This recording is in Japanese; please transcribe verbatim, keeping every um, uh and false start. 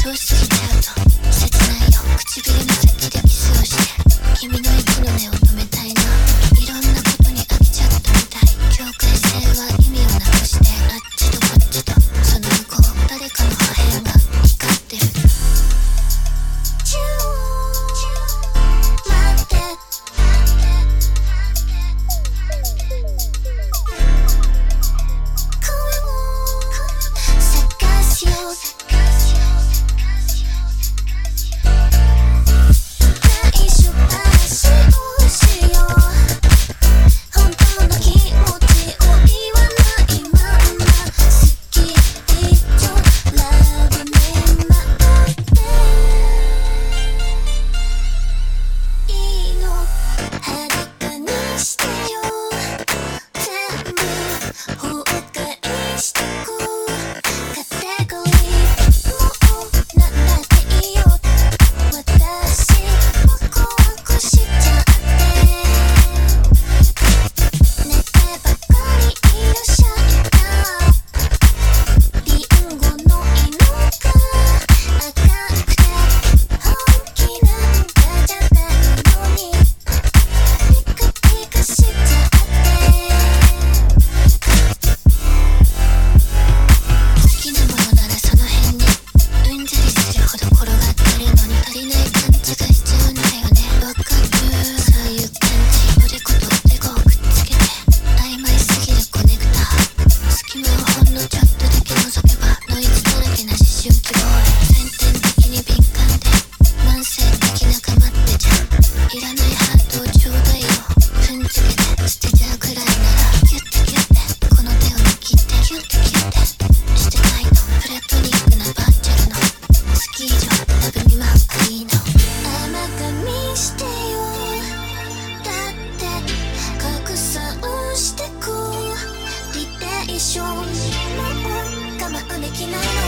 遠しすぎちゃうと切ないよ。唇の先でキスをして君の息の根を止めたいな。いろんなことに飽きちゃったみたい。境界線は意味をなくして、あっちとこっちとその向こう、誰かの破片が光ってる。チュー待って一生もう我慢できないの。